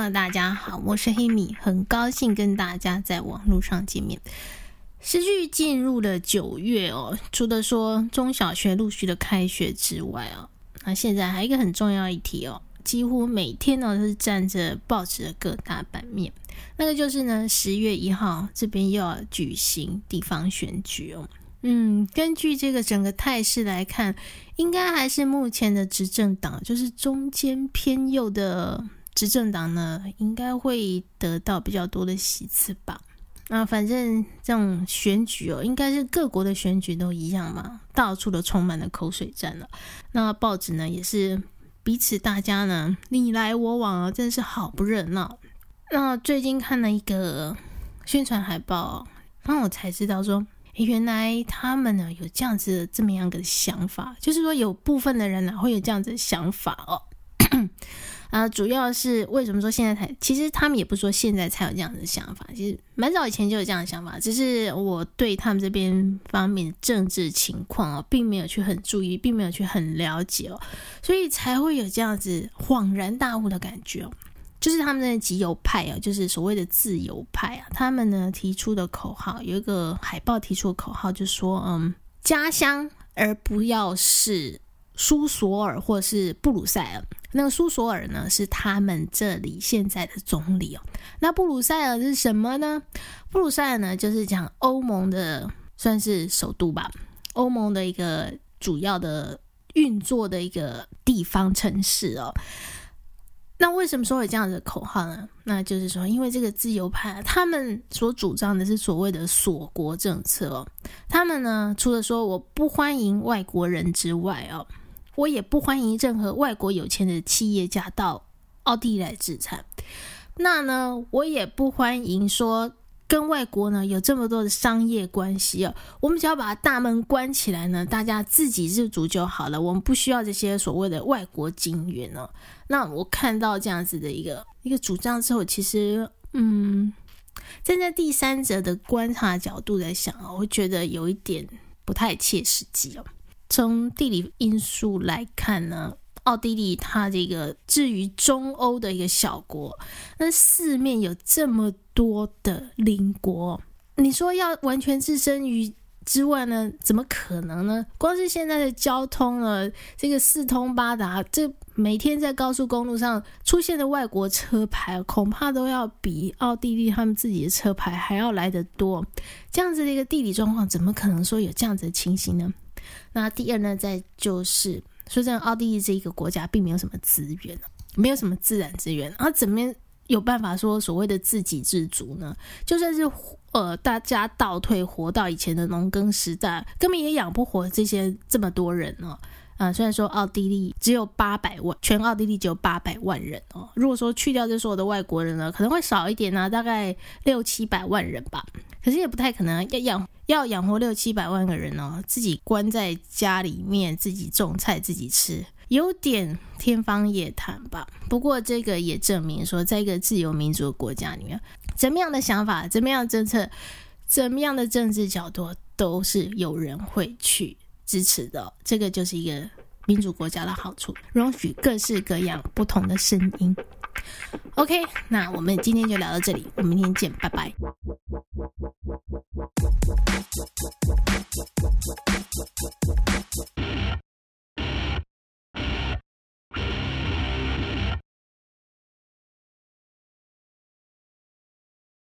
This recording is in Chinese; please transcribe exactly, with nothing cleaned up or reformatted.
友大家好，我是黑米，很高兴跟大家在网络上见面。时距进入了九月哦，除了说中小学陆续的开学之外哦，那现在还有一个很重要议题哦，几乎每天呢都是占着报纸的各大版面，那个就是呢十月一号这边又要举行地方选举哦。嗯，根据这个整个态势来看，应该还是目前的执政党，就是中间偏右的执政党呢，应该会得到比较多的席次吧。那反正这种选举哦，应该是各国的选举都一样嘛，到处都充满了口水战了。那报纸呢，也是彼此大家呢你来我往啊，真是好不热闹。那最近看了一个宣传海报哦，然后我才知道说，原来他们呢有这样子的这么样的想法，就是说有部分的人呢会有这样子的想法哦。啊，主要是为什么说现在才，其实他们也不是说现在才有这样的想法，其实蛮早以前就有这样的想法，只是我对他们这边方面的政治情况哦，并没有去很注意，并没有去很了解哦，所以才会有这样子恍然大悟的感觉哦。就是他们的极右派啊，就是所谓的自由派啊，他们呢提出的口号，有一个海报提出的口号，就说嗯，家乡而不要是苏索尔或是布鲁塞尔。那个苏索尔呢是他们这里现在的总理哦。那布鲁塞尔是什么呢？布鲁塞尔呢就是讲欧盟的算是首都吧，欧盟的一个主要的运作的一个地方城市哦。那为什么说有这样的口号呢？那就是说，因为这个自由派他们所主张的是所谓的锁国政策哦。他们呢，除了说我不欢迎外国人之外哦，我也不欢迎任何外国有钱的企业家到奥地利来置产。那呢，我也不欢迎说跟外国呢有这么多的商业关系哦，我们只要把大门关起来呢，大家自给自足就好了，我们不需要这些所谓的外国金援哦。那我看到这样子的一个一个主张之后，其实嗯，站在第三者的观察角度来想哦，我会觉得有一点不太切实际哦。从地理因素来看呢，奥地利它这个至于中欧的一个小国，那四面有这么多的邻国，你说要完全置身于之外呢，怎么可能呢？光是现在的交通呢，这个四通八达，这每天在高速公路上出现的外国车牌，恐怕都要比奥地利他们自己的车牌还要来得多。这样子的一个地理状况，怎么可能说有这样子的情形呢？那第二呢，再就是说真的，奥地利这一个国家并没有什么资源，没有什么自然资源，然后怎么有办法说所谓的自给自足呢？就算是呃大家倒退活到以前的农耕时代，根本也养不活这些这么多人哦。呃，虽然说奥地利只有八百万，全奥地利只有八百万人哦。如果说去掉这所有的外国人呢，可能会少一点啊，大概六七百万人吧。可是也不太可能要养要养活六七百万个人哦，自己关在家里面自己种菜自己吃，有点天方夜谭吧。不过这个也证明说，在一个自由民主的国家里面，怎么样的想法、怎么样的政策、怎么样的政治角度，都是有人会去支持的哦。这个就是一个民主国家的好处，容许各式各样不同的声音。OK， 那我们今天就聊到这里，我们明天见，拜拜。